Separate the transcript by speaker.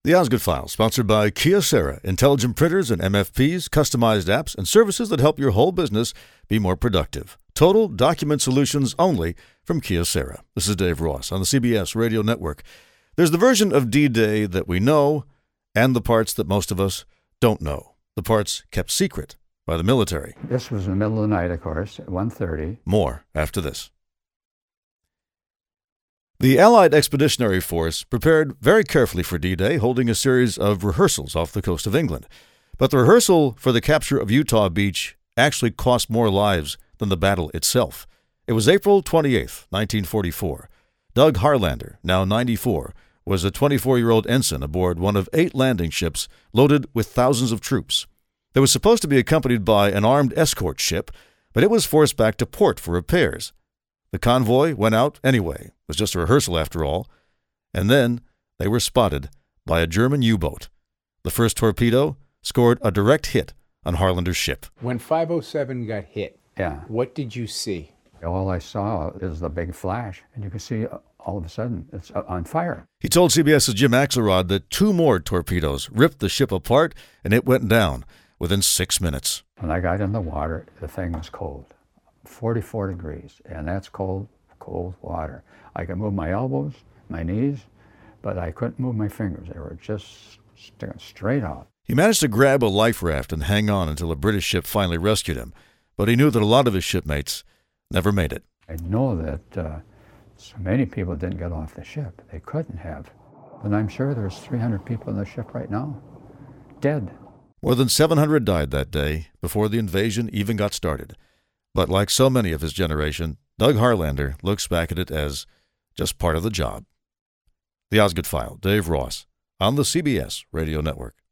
Speaker 1: The Osgood File, sponsored by Kyocera, intelligent printers and MFPs, customized apps, and services that help your whole business be more productive. Total document solutions only from Kyocera. This is Dave Ross on the CBS Radio Network. There's the version of D-Day that we know and the parts that most of us don't know, the parts kept secret by the military.
Speaker 2: This was in the middle of the night, of course, at 1:30.
Speaker 1: More after this. The Allied Expeditionary Force prepared very carefully for D-Day, holding a series of rehearsals off the coast of England. But the rehearsal for the capture of Utah Beach actually cost more lives than the battle itself. It was April 28, 1944. Doug Harlander, now 94, was a 24-year-old ensign aboard one of 8 landing ships loaded with thousands of troops. They was supposed to be accompanied by an armed escort ship, but it was forced back to port for repairs. The convoy went out anyway. It was just a rehearsal after all. And then they were spotted by a German U-boat. The first torpedo scored a direct hit on Harlander's ship.
Speaker 3: When 507 got hit,
Speaker 2: Yeah.
Speaker 3: what did you see?
Speaker 2: All I saw is the big flash, and you can see all of a sudden it's on fire.
Speaker 1: He told CBS's Jim Axelrod that 2 more torpedoes ripped the ship apart, and it went down within 6 minutes.
Speaker 2: When I got in the water, the thing was cold, 44 degrees, and that's cold, cold water. I could move my elbows, my knees, but I couldn't move my fingers. They were just sticking straight out.
Speaker 1: He managed to grab a life raft and hang on until a British ship finally rescued him, but he knew that a lot of his shipmates never made it.
Speaker 2: I know that so many people didn't get off the ship. They couldn't have. And I'm sure there's 300 people on the ship right now, dead.
Speaker 1: More than 700 died that day before the invasion even got started. But like so many of his generation, Doug Harlander looks back at it as just part of the job. The Osgood File, Dave Ross, on the CBS Radio Network.